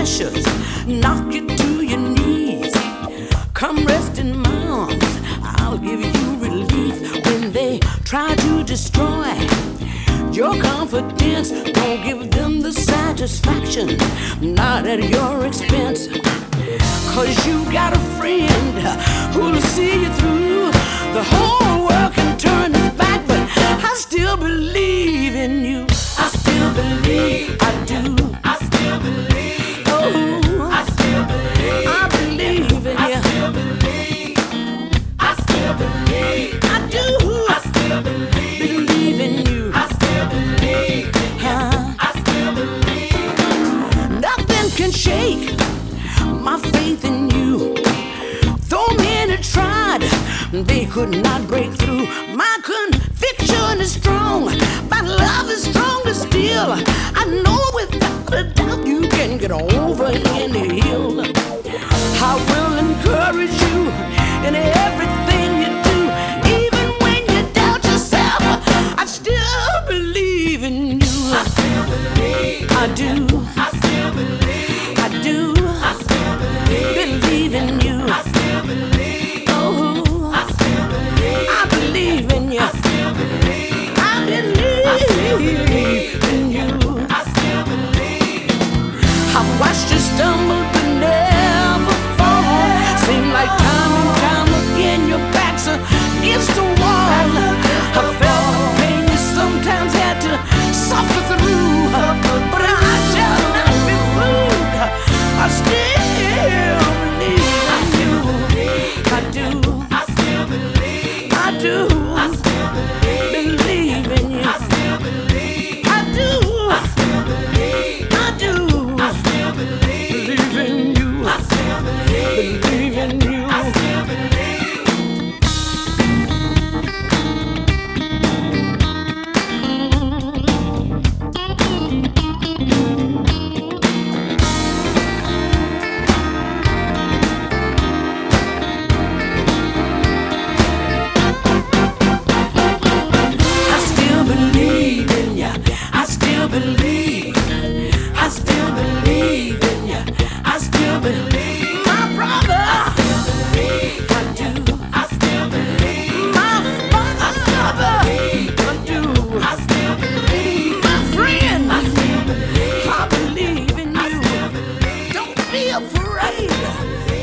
pressures knock you to your knees. Come rest in my arms, I'll give you relief. When they try to destroy your confidence, don't give them the satisfaction, not at your expense. 'Cause you got a friend who'll see you through. The whole world can turn its back, but I still believe in you. I still believe, I do. I still believe. Oh, I still believe. I believe in you. I still believe. I still believe. I do. I still believe in you. I still believe. I still believe. Nothing can shake my faith in you. Though many tried, they could not break through. My conviction is strong, my love is stronger still. I know without a doubt you can get over any hill. I will encourage you in everything you do, even when you doubt yourself. I still believe in you. I still believe. I do. I still believe. I do. I still believe in you. I still believe. Oh, I still believe. I believe in you. I still believe. I believe in you. I still believe. I've watched you stumble but never fall. Seem like time and time again your back's against the wall. I felt the pain you sometimes had to suffer through, but I shall not be moved. I still believe in you. I do. I still believe. I do. I still believe in you. I still believe. I do. I still believe. I do. I still believe in you. I still believe in you. I still believe. Believe, I still believe in you. I still believe, my brother. I still believe, I do. I still believe, my father. I do. I still believe, my friend. I still believe, I believe in you. Don't be afraid.